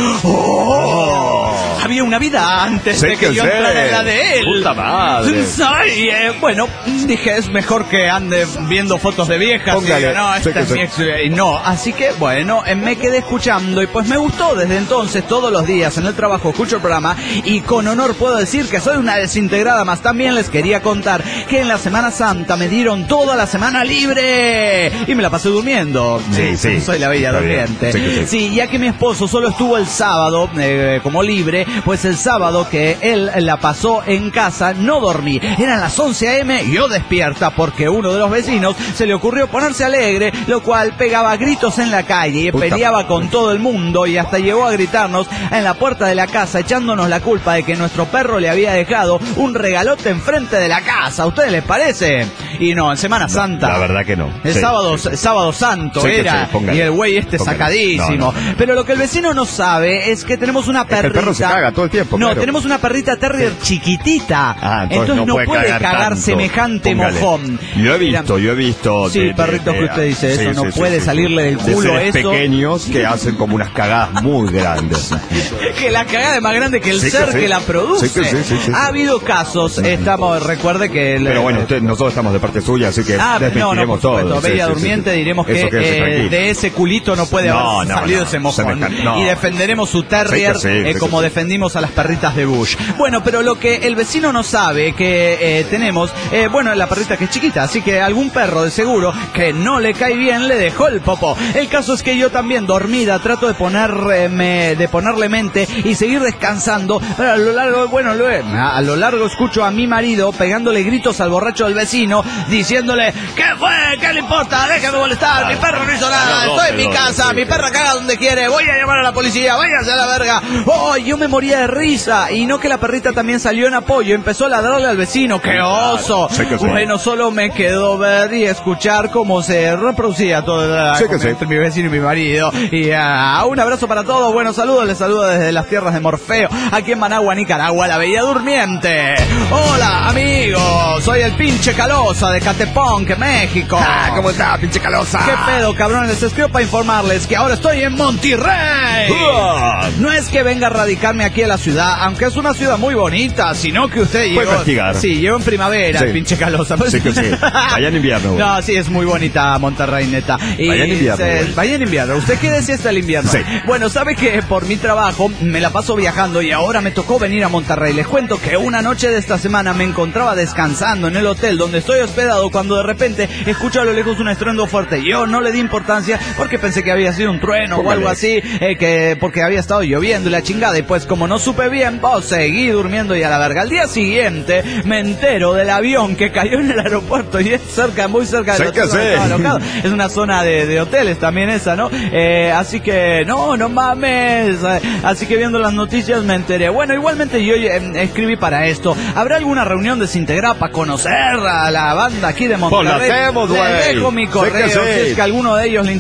¡Oh! Había una vida antes Sí de que, que yo sé. entrara en la de él. Puta madre. Ay, eh, bueno, dije, es mejor que ande viendo fotos de viejas. Póngale. Y diga, no, esta Sí que es sí. mi ex. Y no, así que bueno, eh, me quedé escuchando y pues me gustó desde entonces. Todos los días en el trabajo escucho el programa y con honor puedo decir que soy una desintegrada más. También les quería contar que en la Semana Santa me dieron toda la semana libre y me la pasé durmiendo. Sí, sí. Soy la Bella Está bien. Durmiente. Sí que sí. Sí, ya que mi esposo solo estuvo el sábado eh, como libre, pues el sábado que él la pasó en casa no dormí. Eran las once a eme, yo despierta porque uno de los vecinos se le ocurrió ponerse alegre, lo cual pegaba gritos en la calle y Puta peleaba madre. con todo el mundo y hasta llegó a gritarnos en la puerta de la casa echándonos la culpa de que nuestro perro le había dejado un regalote enfrente de la casa. ¿A ustedes les parece? Y no, en Semana Santa. La verdad que no. El Sí, sábado, sí, sí. sábado santo Sí que era, sí, póngale. y el güey este Póngale. sacadísimo. No, no, no. Pero lo que el vecino no sabe es que tenemos una que el perrita. perro se caga todo el tiempo, No, claro. tenemos una perrita terrier chiquitita. Ah, entonces, no puede, cagar, tanto. semejante Póngale. mojón. Yo he Mira, visto, yo he visto. Sí, perritos que usted dice, eso no puede salirle del De culo seres eso. pequeños que hacen como unas cagadas muy grandes. que la cagada es más grande que el Sí que ser sí. que la produce. Sí que sí, sí, sí. Ha habido casos, estamos, recuerde que... el- Pero bueno, usted, nosotros estamos de parte suya, así que Ah, no, no, desmentiremos por supuesto. todo. Sí, Bella sí, sí, Durmiente sí. diremos Eso que quédese eh, tranquilo. de ese culito no puede No, haber no, salido no. ese Se mojón. me ca- no. Y defenderemos su terrier Sí que sí, eh, sí que como sí. defendimos a las perritas de Bush. Bueno, pero lo que el vecino no sabe que eh, tenemos, eh, bueno, la perrita que es chiquita, así que algún perro de seguro que no le cae bien le dejó el popó. El caso es que yo también dormida trato de ponerme, de ponerle mente y seguir descansando, pero a lo largo, bueno, lo- a lo largo escucho a mi marido pegándole gritos al borracho del vecino, diciéndole, ¿qué fue? ¿Qué le importa? Déjame molestar, mi perro no hizo nada, No, no, estoy en mi no, casa, sí, mi sí. perra caga donde quiere, voy a llamar a la policía, váyase a la verga. Oh, yo me moría de risa, y no que la perrita también salió en apoyo, empezó a ladrarle al vecino, ¡qué oso! Sí que sí. Bueno, solo me quedó ver y escuchar cómo se reproducía todo el Sí que sí. entre mi vecino y mi marido. Y ah, un abrazo para todos, buenos saludos, les saludo desde las tierras de Morfeo, aquí en Managua, Nicaragua, la Bella Durmiente. Hola, amigos, soy el pinche Calosa de Catepunk, México. Ah, ¿cómo está, pinche calosa? ¿Qué pedo, cabrones? Les escribo para informarles que ahora estoy en Monterrey. Uah. No es que venga a radicarme aquí a la ciudad, aunque es una ciudad muy bonita, sino que usted llegó... Puede investigar. Sí, llevo en primavera, Sí. el pinche Calosa. Sí que sí. Allá en invierno, güey. No, sí, es muy bonita Monterrey, neta. Y Vaya en invierno, se- güey. vaya en invierno. ¿Usted qué decía hasta el invierno? Sí. Bueno, sabe que por mi trabajo me la paso viajando y ahora me tocó venir a Monterrey. Les cuento que una noche de esta semana me encontraba descansando en el hotel donde estoy hospedado cuando de repente escucho a lo lejos un estruendo fuerte. Yo no le di importancia porque pensé que había sido un trueno o Póngale. algo así, eh, que porque había estado lloviendo y la chingada. Y pues como no supe bien, pues seguí durmiendo y a la verga. Al día siguiente me entero del avión que cayó en el aeropuerto y es cerca, muy cerca del Sí hotel que donde sí. estaba alojado. Es una zona de, de hoteles también esa, ¿no? Eh, así que, no, no mames. Eh, Así que viendo las noticias me enteré. Bueno, igualmente yo eh, escribí para esto. ¿Habrá alguna reunión desintegrada para conocer a la banda aquí de Monterrey? Pues la hacemos, Les güey. dejo mi Sí correo que sí. si es que a alguno de ellos le interesa conocer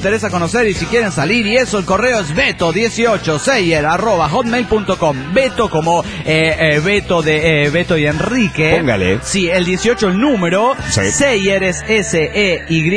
conocer y si quieren salir y eso, el correo es beto dieciocho seyer arroba hotmail punto com. Beto como eh, eh, Beto de eh, Beto y Enrique. Póngale. Sí, el dieciocho el número. Sí. Seyer es S E Y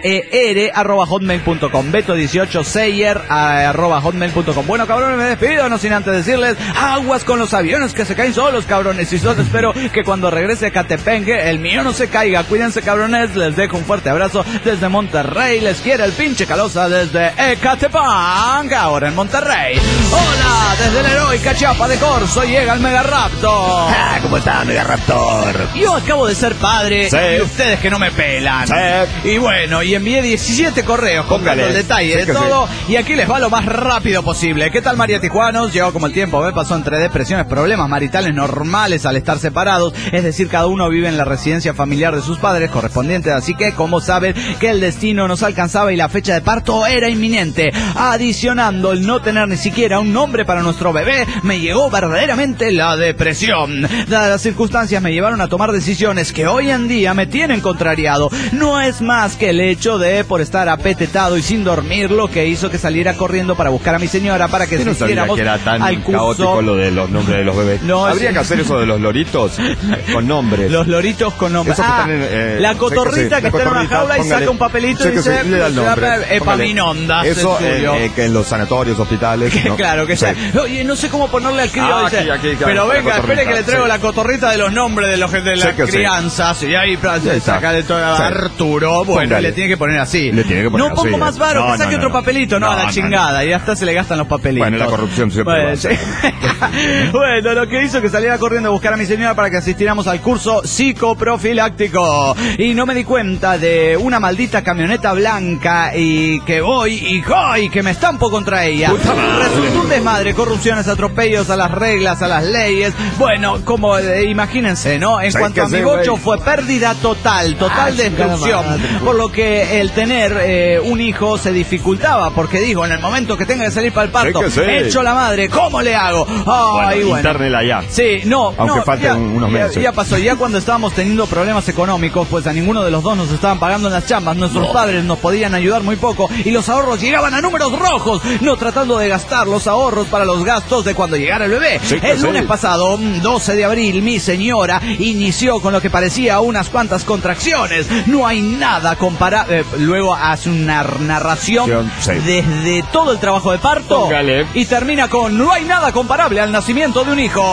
E R arroba hotmail punto com. Beto dieciocho seyer arroba hotmail punto com. Bueno, cabrones, me despido, no sin antes decirles, aguas con los aviones que se caen solos, cabrones. Y solo espero que cuando regrese a Catepengue, el mío no se caiga. Cuídense, cabrones, les dejo un fuerte abrazo desde Monterrey. Les quiere el pinche Calosa desde Ecatepec, ahora en Monterrey. Hola, desde la heroica Chiapa de Corzo llega el Mega Raptor. Ah, ¿cómo está, Mega Raptor? Yo acabo de ser padre Sí. y ustedes que no me pelan. Sí. Y bueno, y envié diecisiete correos con Póngale. el detalle Sí de que todo. Y aquí les va lo más rápido posible. ¿Qué tal, María Tijuanos? Llegó como el tiempo, me pasó entre depresiones, problemas maritales normales al estar separados. Es decir, cada uno vive en la residencia familiar de sus padres correspondientes. Así que, como saben, que el destino nos alcanzaba y la fecha de parto era inminente. Adicionando el no tener ni siquiera un nombre para nuestro bebé, me llegó verdaderamente la depresión. Dadas las circunstancias me llevaron a tomar decisiones que hoy en día me tienen contrariado. No es más que el hecho de, por estar apetetado y sin dormir, lo que hizo que saliera corriendo para buscar a mi señora para que Yo no sabía asistiéramos que era tan al curso. caótico lo de los nombres de los bebés. No, Habría sí. que hacer eso de los loritos con nombres. Los loritos con nombres. Esos que Ah, están en, eh, la sí, cotorrita sí, que la está en una cotorrita, jaula y póngale. saca un papelito Sí, y que dice, sí, le da el nombre, póngale. Epaminondas. Eso el eh, tuyo. eh, que en los sanatorios, hospitales. ¿no? Claro que Sí. sí. Oye, no sé cómo ponerle al crío. Ah, dice, aquí, aquí, claro, pero la venga, espere cotorrita, que le traigo sí. la cotorrita de los nombres de los de las Sí que sí. crianzas. Y ahí pra- está. saca de todo a Sí. Arturo. Bueno, Póngale. le tiene que poner así. Le tiene que poner no pongo así. más varo, No, que no, saque no, otro no. papelito. No, No, a la no, chingada. Y hasta se le gastan los papelitos. Bueno, la corrupción siempre Bueno, va a sí. ser. Bueno, lo que hizo que saliera corriendo a buscar a mi señora para que asistiéramos al curso psicoprofiláctico. Y no me di cuenta de una maldita camioneta blanca y que voy y voy, que me estampo contra ella. Resultó un desmadre, corrupciones, atropellos a las reglas, a las leyes. Bueno, como eh, imagínense, ¿no? En Sí, cuanto que a mi sí, bocho güey. fue pérdida total, total Ah, chingada destrucción. madre, güey. Por lo que el tener eh, un hijo se dificultaba, porque digo, en el momento que tenga que salir para el parto, Sí que sí. hecho la madre, ¿cómo le hago? Ay, Bueno, bueno. internela ya. Sí, no, Aunque no, falten ya, unos ya- meses. Ya pasó, ya cuando estábamos teniendo problemas económicos, pues a ninguno de los dos nos estaban pagando en las chambas, nuestros padres nos podían ayudar muy poco y los ahorros llegaban a números rojos, no tratando de gastar los ahorros para los gastos de cuando llegara el bebé. Sí que el sí. lunes pasado, mm, doce de abril, mi señora inició con lo que parecía unas cuantas contracciones. No hay nada comparable. Luego hace una narración Sí. desde todo el trabajo de parto Póngale. y termina con no hay nada comparable al nacimiento de un hijo.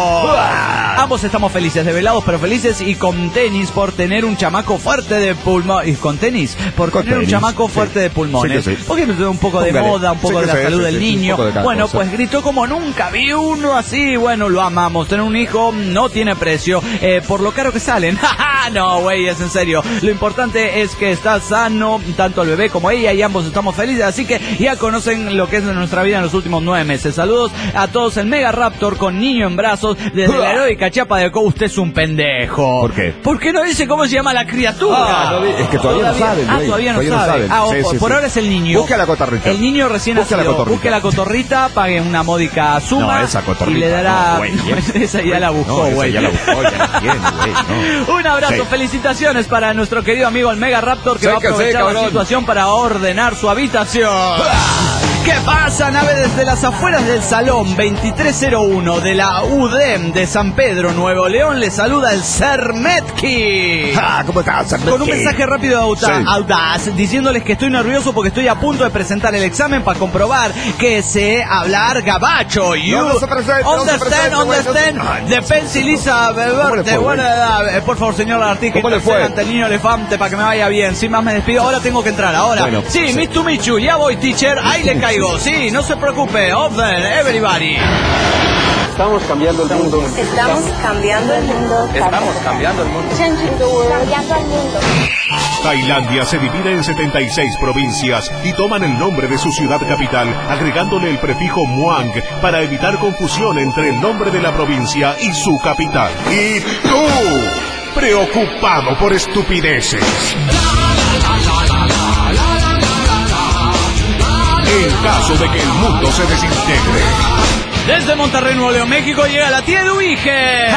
Ambos estamos felices, desvelados pero felices y con tenis por tener un chamaco fuerte de pulmón. Y con tenis por Con tener un tenis, chamaco sí. fuerte de pulmones. Sí que sí. Porque un poco de Póngale. moda, un poco Sí que de la sí, salud sí, del sí, un niño. poco de cada Bueno, cosa. pues gritó como nunca vi uno así. Bueno, lo amamos. Tener un hijo no tiene precio. Eh, por lo caro que salen. No, güey, es en serio. Lo importante es que está sano, tanto el bebé como ella, y ambos estamos felices. Así que ya conocen lo que es de nuestra vida en los últimos nueve meses. Saludos a todos el Mega Raptor con niño en brazos desde la heroica Chiapa de Co. Usted es un pendejo. ¿Por qué? ¿Por qué no dice cómo se llama la criatura? Ah, no di- es que todavía no saben, Ah, güey. todavía no Todavía no saben. saben. Ah, Sí, ojo, sí, por sí. ahora es el niño. Busque a la cotorrita. El niño recién Busque a la nacido. cotorrita. Busque la cotorrita, pague una módica suma. No, esa cotorrita, y le dará. no, güey, esa ya la buscó, No, esa güey. ya la buscó, ya la tiene, güey. No. Un abrazo, Sí. felicitaciones para nuestro querido amigo el Mega Raptor que Sí va a que sí, aprovechar la cabrón. situación para ordenar su habitación. ¿Qué pasa, nave? Desde las afueras del salón veintitrés cero uno de la U D E M de San Pedro, Nuevo León, le saluda el Sermetki. Ah, ¿cómo estás? Con un mensaje rápido y auta- Sí. audaz, diciéndoles que estoy nervioso porque estoy a punto de presentar el examen para comprobar que sé hablar gabacho. You No, no se presente, no se understand, presente, güey, understand, no se- Ay, the pencilisa ¿Cómo le verde, fue, buena güey? edad. Eh, por favor, señor Artí, que ¿Cómo le interceda fue? ante el niño elefante para que me vaya bien. Sin más me despido, ahora tengo que entrar, ahora. Bueno, sí, sí. Miss to Michu, ya voy, teacher, ahí le caigo. Sí, no se preocupe, off then, everybody. Estamos cambiando el mundo. Estamos cambiando el mundo. Estamos cambiando el mundo. Changing the world. Cambiando el mundo. Tailandia se divide en setenta y seis provincias y toman el nombre de su ciudad capital, agregándole el prefijo Muang para evitar confusión entre el nombre de la provincia y su capital. Y tú, preocupado por estupideces. En caso de que el mundo se desintegre. Desde Monterrey, Nuevo León, México, llega la tía Eduige.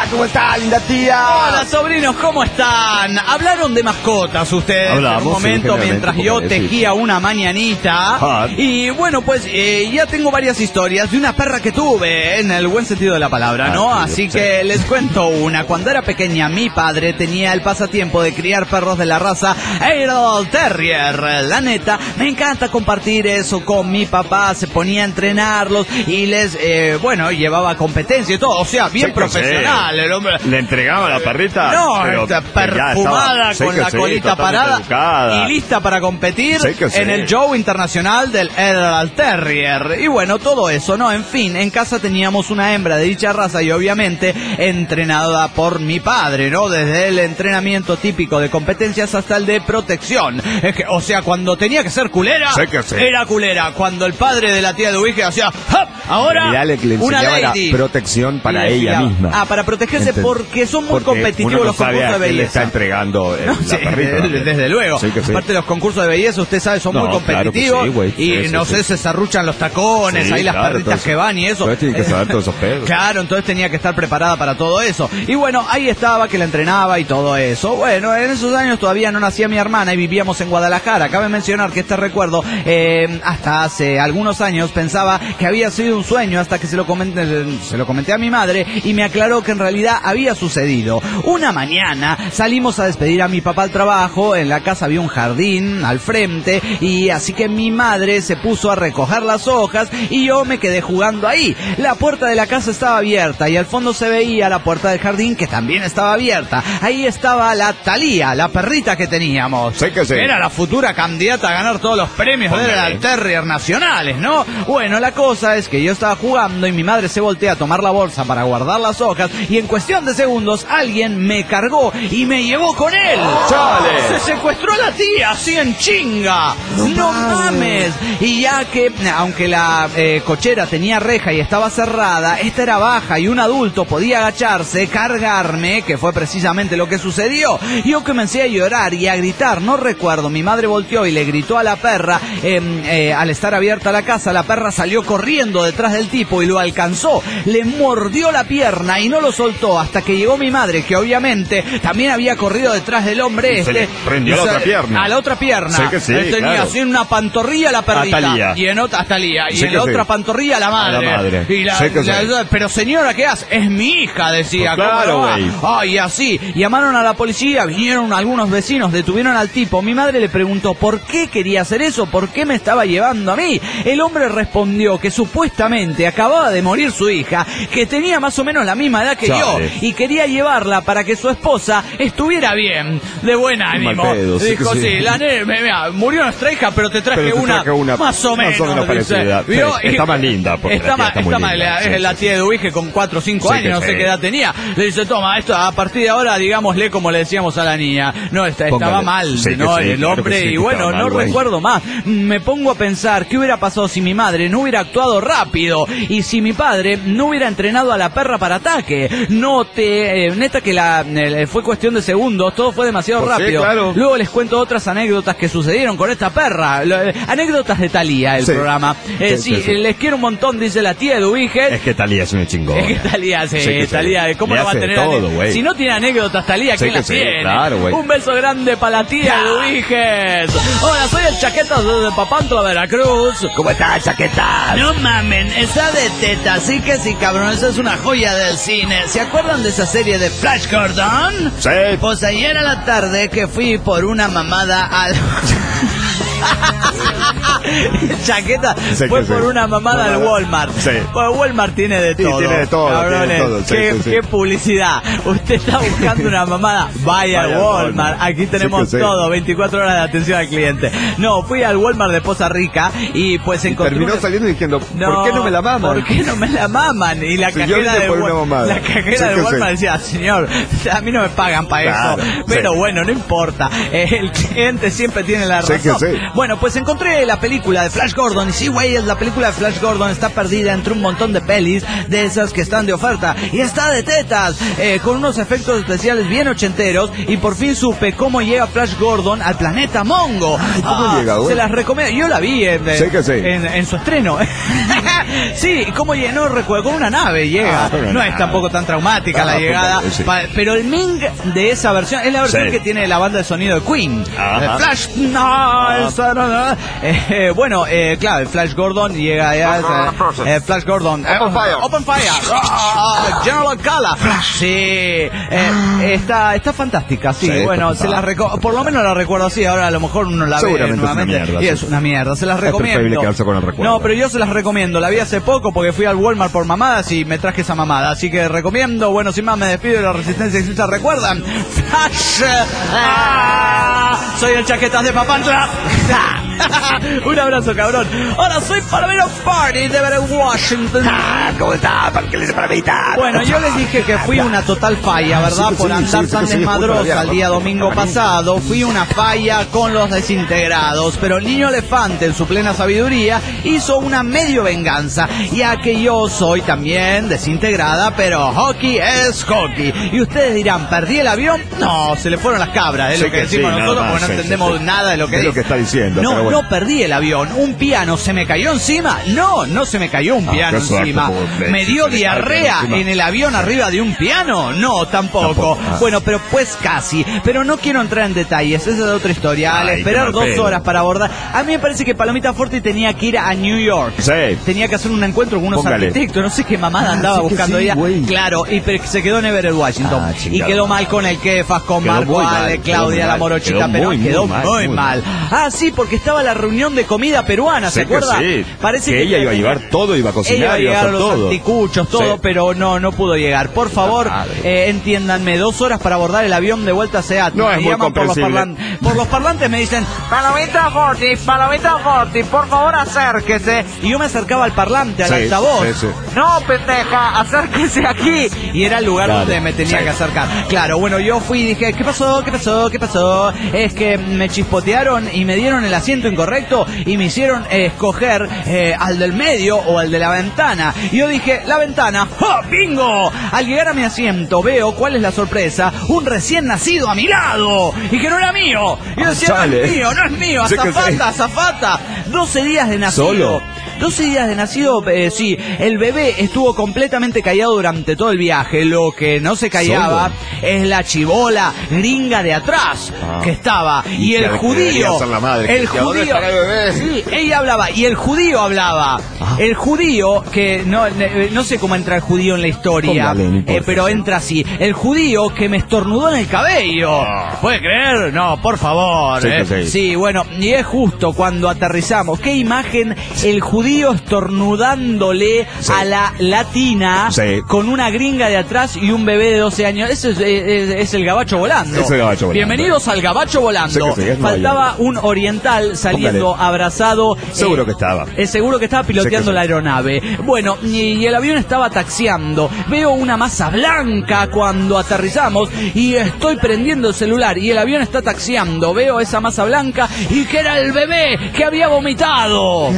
¿cómo está, linda tía? Hola, sobrinos, ¿cómo están? Hablaron de mascotas ustedes Hablamos, en un momento sí, mientras yo generalmente, tejía una mañanita. Ah. Y bueno, pues eh, ya tengo varias historias de una perra que tuve, en el buen sentido de la palabra, ¿no? Ah, sí, Así sí. que les cuento una. Cuando era pequeña, mi padre tenía el pasatiempo de criar perros de la raza Airedale Terrier. La neta, me encanta compartir eso con mi papá. Se ponía a entrenarlos y les, eh, bueno, llevaba competencia y todo. O sea, bien Sí que profesional sí. el hombre. ¿Le entregaba la perrita? No, Pero está que ya perfumada estaba- sí con que la sí, colita totalmente parada educada. y lista para competir Sí que sí. en el show internacional del Airedale Terrier. Y bueno, todo eso, ¿no? En fin, en casa teníamos una hembra de dicha raza y obviamente entrenada por mi padre, ¿no? Desde el entrenamiento típico de competencias hasta el de protección. Es que, o sea, cuando tenía que ser culera, Sí que sí. era culera. Cuando el padre de la tía de Uige hacía, ¡hop! Ahora, Ya le, le una enseñaba la lady. protección para Y le ella enseñaba- misma. Ah, para protegerse Enten- porque son muy Porque competitivos uno no los sabe concursos a de quién le está belleza. entregando eh, No, la sí, perrita. desde, desde luego. Sí que sí. Aparte de los concursos de belleza, usted sabe, son No, muy competitivos. claro que sí, güey. y Sí, no sí, sé, sí. se zarruchan los tacones, Sí, ahí las claro, perritas entonces- que van y eso. entonces tiene que saber todos esos pedos. Claro, entonces tenía que estar preparada para todo eso. Y bueno, ahí estaba que la entrenaba y todo eso. Bueno, en esos años todavía no nacía mi hermana y vivíamos en Guadalajara. Cabe mencionar que este recuerdo, eh, hasta hace algunos años, pensaba que había sido un sueño hasta que se lo comenté, se lo comenté a mi madre y me aclaró que en realidad había sucedido. Una mañana salimos a despedir a mi papá al trabajo. En la casa había un jardín al frente y así que mi madre se puso a recoger las hojas y yo me quedé jugando ahí. La puerta de la casa estaba abierta y al fondo se veía la puerta del jardín que también estaba abierta. Ahí estaba la Talía, la perrita que teníamos. Sí que sí. Era la futura candidata a ganar todos los premios Hombre. de la Terrier nacionales, ¿no? Bueno, la cosa es que yo estaba jugando y mi madre se voltea a tomar la bolsa para guardar las hojas y en cuestión de segundos alguien me cargó y me llevó con él. ¡Chale! Se secuestró a la tía, así en chinga. No, mames. Y ya que, aunque la eh, cochera tenía reja y estaba cerrada, esta era baja y un adulto podía agacharse, cargarme, que fue precisamente lo que sucedió. Yo comencé a llorar y a gritar, no recuerdo, mi madre volteó y le gritó a la perra, eh, eh, al estar abierta la casa, la perra salió corriendo detrás del tipo y lo alcanzó, le mordió la pierna y no lo soltó hasta que llegó mi madre, que obviamente también había corrido detrás del hombre Y se este. le prendió a la Se- otra pierna. A la otra pierna. Sí que sí, Él tenía claro. así en una pantorrilla la perrita. A Talía. Y en otra, a Talía. Y Sí en que la sí. otra pantorrilla la madre. A la madre. Y la, Sí que la- sí. la- pero señora, ¿qué hace? Es mi hija, decía. Pues claro, ¿cómo no va? güey. Ay, así. Llamaron a la policía, vinieron algunos vecinos, detuvieron al tipo. Mi madre le preguntó por qué quería hacer eso, por qué me estaba llevando a mí. El hombre respondió que supuestamente acababa de morir su hija, que tenía más o menos la misma edad que Chale. yo, y quería llevarla para que su esposa estuviera bien, de buen ánimo. mal pedo, sí Dijo, que sí. sí, la nene, me- mira, murió nuestra hija, pero te traje, Pero te una, traje una más o menos, más o menos dice. parecida. ¿Vio? Sí, está más linda, porque está la tía más, está muy está más- linda, la- sí, es la sí, tía de Uige con cuatro o cinco Sí años, que no sé sí. qué edad tenía. Le dice, toma, esto a partir de ahora, digámosle como le decíamos a la niña. No, está, estaba Póngale. mal, Sí que ¿no? sí, El claro hombre, que sí, y que bueno, estaba no mal, güey. recuerdo más. Me pongo a pensar, ¿qué hubiera pasado si mi madre no hubiera actuado rápido? Y si mi padre no hubiera entrenado a la perra para ataque. No te, eh, neta que la, eh, fue cuestión de segundos, todo fue demasiado Pues sí, rápido. claro. Luego les cuento otras anécdotas que sucedieron con esta perra. Lo- eh, anécdotas de Talía, el Sí. programa. Eh, Sí, sí, sí, sí. eh, les quiero un montón, dice la tía de Uige. Es que Talía es una chingona. Es que Talía, sí, Sí que sí. Talía, ¿cómo Le no va a hace tener todo, ane- güey. Si no tiene anécdotas, Talía, Sí ¿quién que las sí, tiene? claro, güey. Un beso grande para la tía de Uiges. Hola, soy el Chaquetas desde Papantla, Veracruz. ¿Cómo está, chaqueta? No mamen, está de teta, así que sí, cabrón, esa es una joya del cine. ¿Se acuerdan de esa serie de Flash Gordon? Sí. Pues ayer a la tarde que fui por una mamada al... Chaqueta Sí fue que sí. por una mamada al Walmart. Sí. Pues Walmart tiene de Sí, todo. tiene de todo, cabrones. tiene de todo, sí, ¿Qué, sí, sí. qué publicidad. Usted está buscando una mamada, vaya, Vaya al al Walmart. Walmart. Aquí tenemos Sí que sí. todo, veinticuatro horas de atención al cliente. No, fui al Walmart de Poza Rica y pues Y encontré terminó una- saliendo diciendo, ¿por qué no me la maman? ¿Por qué no me la maman? Y la Si yo cajera vine de por una Wal- mamada. la cajera Sí de que Walmart sí. decía, señor, a mí no me pagan para Claro, eso. Pero sí. bueno, no importa. Eh, el cliente siempre tiene la Sí razón. que sí. Bueno, pues encontré la película película de Flash Gordon. Y sí, güey, la película de Flash Gordon está perdida entre un montón de pelis de esas que están de oferta. Y está de tetas, eh, con unos efectos especiales bien ochenteros. Y por fin supe cómo llega Flash Gordon al planeta Mongo. Ay, ¿cómo ah, llega, güey? Se las recomiendo. Yo la vi en, Sí que sí. en, en su estreno. Sí, cómo llega, no recuerdo, con una nave llega. Ah, no es tampoco tan traumática Ah, la llegada. sí. Pa- pero el Ming de esa versión es la versión Sí. que tiene la banda de sonido de Queen. Ajá. Eh, Flash, no, esa no, no. Eh, bueno, eh, claro, el Flash Gordon llega ya, eh, eh, Flash Gordon. eh, Open fire. Open fire. Ah, General Kala. Sí, eh, está, está fantástica, sí. Sí, bueno, está se la reco- por lo menos la recuerdo así. Ahora a lo mejor uno la ve Seguramente es una nuevamente mierda, y sí. es una mierda. Se las Es recomiendo. preferible quedarse con el recuerdo. No, pero yo se las recomiendo. La vi hace poco porque fui al Walmart por mamadas y me traje esa mamada. Así que recomiendo. Bueno, sin más me despido de la Resistencia Exista. ¿Recuerdan? Flash. Ah, soy el Chaquetas de Papantla. Un abrazo, cabrón. Ahora soy Palomero Party de Everett, Washington. ¿Cómo está? ¿Para qué le para meditar? Bueno, yo les dije que fui una total falla, ¿verdad? Sí, Por sí, andar sí, tan sí, sí, desmadrosa puta, el día ya, domingo para mí. pasado. Fui una falla con los desintegrados. Pero el niño elefante, en su plena sabiduría, hizo una medio venganza. Ya que yo soy también desintegrada, pero hockey es hockey. Y ustedes dirán, ¿perdí el avión? No, se le fueron las cabras, es Sí lo que que decimos sí, nada nosotros más, porque no sí, entendemos sí, sí. nada de lo que Es lo dice. que está diciendo, No, pero bueno. no perdí el avión. ¿Un piano se me cayó encima? No, no se me cayó un Ah, piano qué suerte, encima. pobre, ¿Me sí, dio se le cae el diarrea piano encima. en el avión arriba de un piano? No, tampoco. Tampoco, ah. Bueno, pero pues casi. Pero no quiero entrar en detalles, esa es otra historia. Al Ay, esperar qué dos mal pedo. horas para abordar, a mí me parece que Palomita Forti tenía que ir a New York. Sí. Tenía que hacer un encuentro con unos Póngale. arquitectos, no sé qué mamada andaba sí que buscando sí, ella. güey. Claro, y pero se quedó en Everett, Washington. Ah, y chingada quedó madre. mal con el Kefas, con Quedó Marco muy mal, Ale, quedó Claudia, muy la mal. morochita, Quedó pero muy, muy quedó mal, muy muy mal. Ah, sí, porque estaba la reunión de comida peruana, ¿se Sí que acuerda? sí. Parece que ella iba a llevar todo, iba a ella cocinar, iba a iba a llegar hacer los todo. anticuchos, todo, Sí. pero no, no pudo llegar. Por favor, Madre. eh, entiéndanme, dos horas para abordar el avión de vuelta a Seattle. No, es Me muy llaman por los, comprensible. parlan- por los parlantes, me dicen, Palomita Forti, Palomita Forti, por favor acérquese. Y yo me acercaba al parlante, al Sí, altavoz. sí, sí. No, pendeja, acérquese aquí. Y era el lugar Claro, donde me tenía sí. que acercar. Claro, bueno, yo fui y dije, ¿qué pasó? ¿Qué pasó? ¿Qué pasó? Es que me chispotearon y me dieron el asiento incorrecto y me hicieron eh, escoger eh, al del medio o al de la ventana. Y yo dije, la ventana, ¡ja! ¡Bingo! Al llegar a mi asiento veo, ¿cuál es la sorpresa? Un recién nacido a mi lado. Y que no era mío. Y yo decía, no Chale. es mío, no es mío. Sí que sí. Azafata, azafata. doce días de nacido. ¿Solo? doce días de nacido, eh, sí. El bebé estuvo completamente callado durante todo el viaje. Lo que no se callaba ¿Solo? es la chibola gringa de atrás Ah. que estaba. Y, Y el que debería judío. ser la madre, El que, ¿a dónde judío. estará el bebé? Sí, ella hablaba. Y el judío hablaba. Ah. El judío, que no, eh, no sé cómo entra el judío en la historia. Póngale, no importa. eh, pero entra así. El judío que me estornudó en el cabello. Ah. ¿Puede creer? No, por favor. Sí, eh. que sí. Sí, bueno, y es justo cuando aterrizamos. ¿Qué imagen? El judío estornudándole Sí. a la latina Sí. con una gringa de atrás y un bebé de doce años. Ese es, es- es el gabacho volando. Es el gabacho volando. Bienvenidos al gabacho volando. Sí que sí, es Faltaba un oriental saliendo Póngale. abrazado. Seguro eh, que estaba. eh, seguro que estaba piloteando Sí que sí. la aeronave. Bueno, y, y el avión estaba taxiando. Veo una masa blanca cuando aterrizamos y estoy prendiendo el celular y el avión está taxiando. Veo esa masa blanca y que era el bebé que había vomitado.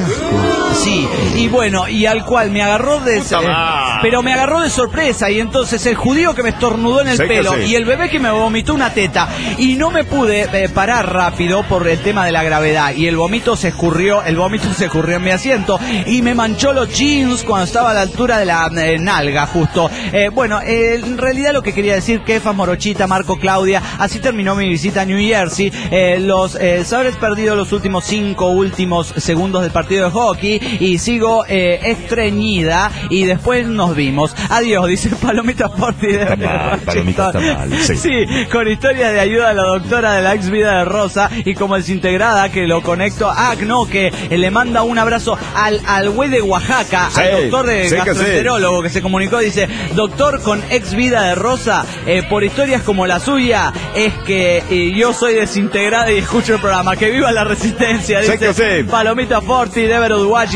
Sí, y bueno, y al cual me agarró de... Puta madre. pero me agarró de sorpresa y entonces el judío que me estornudó en el Sí que pelo sí. y el bebé que me vomitó una teta y no me pude eh, parar rápido por el tema de la gravedad y el vómito se escurrió, el vómito se escurrió en mi asiento y me manchó los jeans cuando estaba a la altura de la eh, nalga justo. Eh, bueno, eh, en realidad lo que quería decir, Kefa, Morochita, Marco, Claudia, así terminó mi visita a New Jersey. Eh, los eh, sabres perdido los últimos cinco últimos segundos del partido de hockey y sigo eh, estreñida y después nos vimos. Adiós, dice Palomita Forti de Está mal, Palomita está mal, sí. Sí, con historias de ayuda a la doctora de la ex vida de Rosa y como desintegrada que lo conecto. Ah, no, que eh, le manda un abrazo al al güey de Oaxaca, Sí, al doctor de sí que gastroenterólogo que, se comunicó, dice, doctor con ex vida de Rosa, eh, por historias como la suya, es que eh, yo soy desintegrada y escucho el programa. Que viva la resistencia, Sí dice que sí. Palomita Forti de Everett, Washington.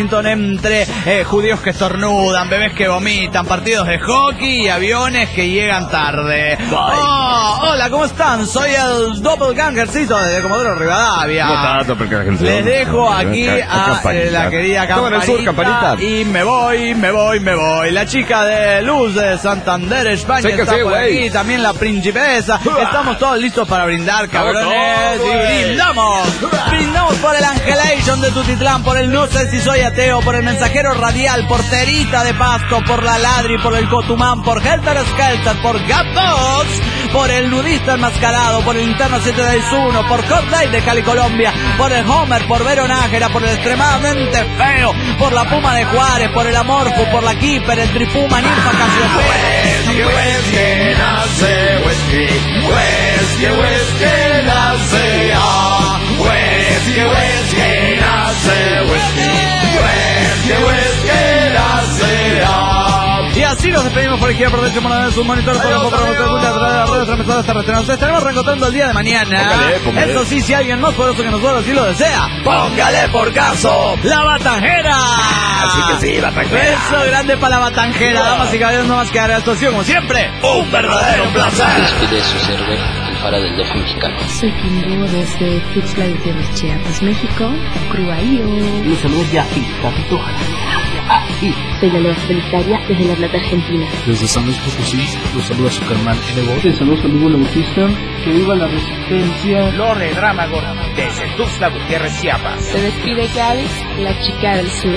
Washington entre eh, judíos que estornudan, bebés que vomitan, partidos de hockey y aviones que llegan tarde. Oh, hola, ¿cómo están? Soy el doppelgangercito de Comodoro Rivadavia. Les dejo aquí a eh, la querida Campanita, sur, Campanita y me voy, me voy, me voy. La chica de Luz de Santander, España, sí, está sí, por aquí. También la principesa. Estamos todos listos para brindar, cabrones. Y brindamos. Brindamos por el Angelation de Tutitlán, por el No sé si soy ateo, por el Mensajero Radial, por Terita de Pasto, por la Ladri, por el Cotumán, por Helter Skelter, por Gatbox, por el Nudista Enmascarado, por el Interno siete seis uno, por Corday de Cali, Colombia, por el Homer, por Vero Nájera, por el Extremadamente Feo, por la Puma de Juárez, por el Amorfo, por la Keeper, el Tripuma, Ninfa, Casiopea. Whisky, whisky, nace, whisky, whisky, whisky, nace, ah, whisky, whisky, nace, whisky, whisky, whisky, nace, ah. Y así nos despedimos por aquí. Aprovechen para ver sus monitores por el poco para ustedes escuchar a través de las redes transmitidas terrestres. Nos estaremos reencontrando el día de mañana. Póngale, póngale. Eso sí, si alguien más poderoso que nosotros así lo desea, póngale por caso la Batanjera. Así que sí, Batanjera. Beso grande para la Batanjera. Damas y caballeros, no más que darle actuación, como siempre, un verdadero placer. Despide su server, el faro del Def mexicano. Soy Kimbo desde Tuxtla Gutiérrez, Chiapas, México. Cruaío. Les saludos de aquí, Capituja. Aquí. Soy la Leo Solitaria desde La Plata, Argentina. Desde San Luis Potosí, los saluda su carnal Evo. Les saludos a amigo Bautista. Que viva la resistencia. Lore Drámago desde Tuxtla Gutiérrez, Chiapas. Se despide Gladys, la chica del sur.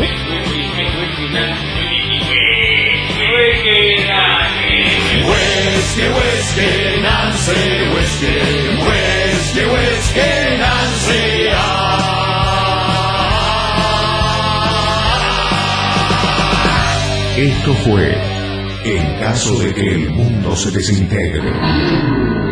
Whisky, whisky, Nancy, whisky, whisky, whisky, Nancy, ah. Esto fue En caso de que el mundo se desintegre.